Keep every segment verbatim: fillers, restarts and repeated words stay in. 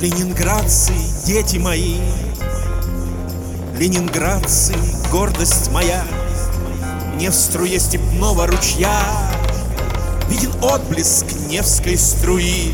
Ленинградцы, дети мои, ленинградцы, гордость моя, мне в струе степного ручья виден отблеск Невской струи.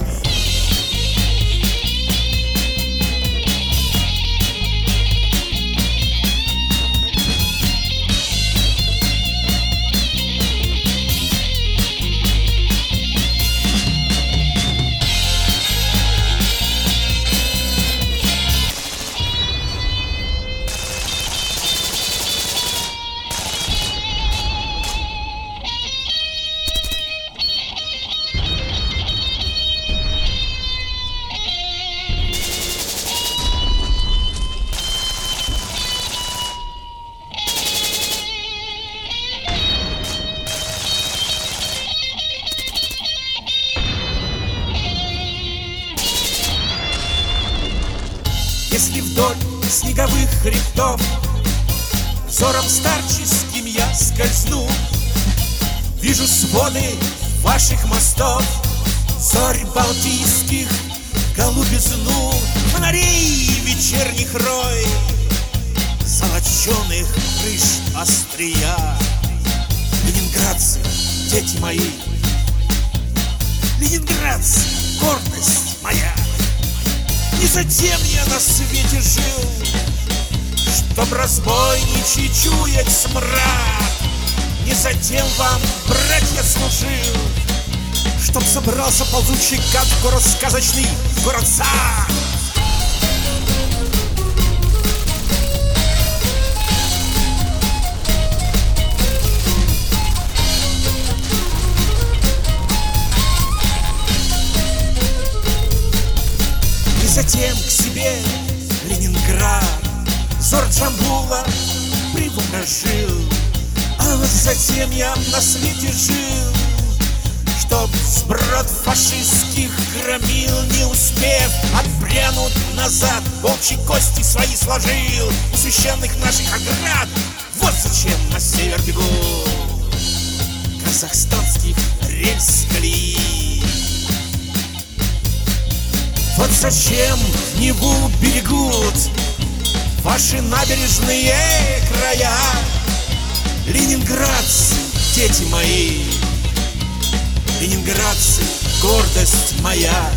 Если вдоль снеговых хребтов взором старческим я скользну, вижу своды ваших мостов, зорь балтийских, голубизну фонарей вечерних рой, золоченых крыш острия. Ленинградцы, дети мои, ленинградцы, гордость моя. Не затем я на свете жил, чтоб разбойничий чуять смрад. Не затем вам, братья, служил, чтоб собрался ползучий гад в город сказочный, в город сад. Затем к себе Ленинград взор Джамбула приворожил. А вот затем я на свете жил, чтоб сброд фашистских громил, не успев отпрянуть назад, волчьи кости свои сложил у священных наших оград. Вот зачем на север бегут казахстанских рельс колеи. Вот зачем Неву берегут ваши набережные края. Ленинградцы, дети мои, ленинградцы, гордость моя.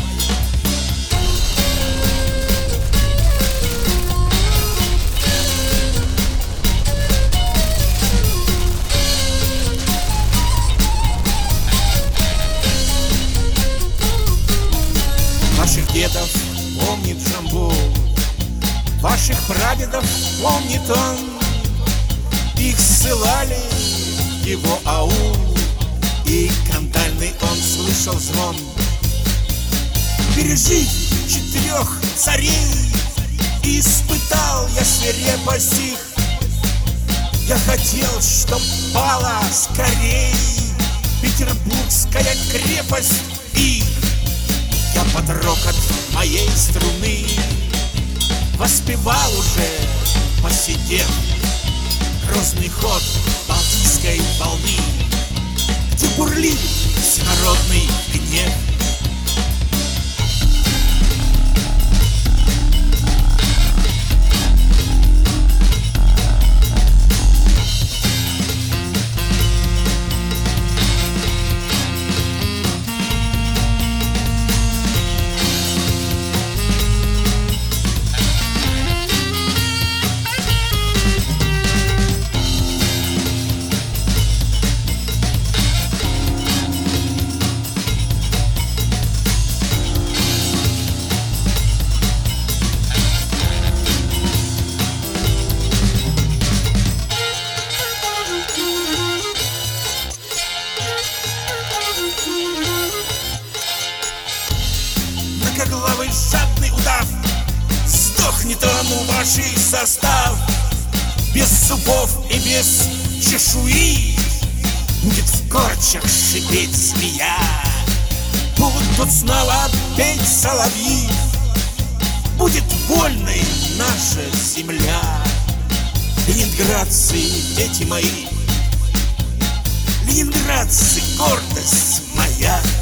Ваших дедов помнит Джамбул, ваших прадедов помнит он. Их ссылали в его аул, и кандальный он слышал звон. Пережив четырех царей, испытал я свирепость их. Я хотел, чтоб пала скорей петербургская крепость их. Я под рокот моей струны воспевал уже, посидев, грозный ход Балтийской волны, где бурлит всенародный гнев. Многоглавый жадный удав, сдохнет он у ваших состав. Без зубов и без чешуи будет в корчах шипеть змея. Будут снова петь соловьи, будет вольной наша земля. Ленинградцы, дети мои, ленинградцы, гордость моя.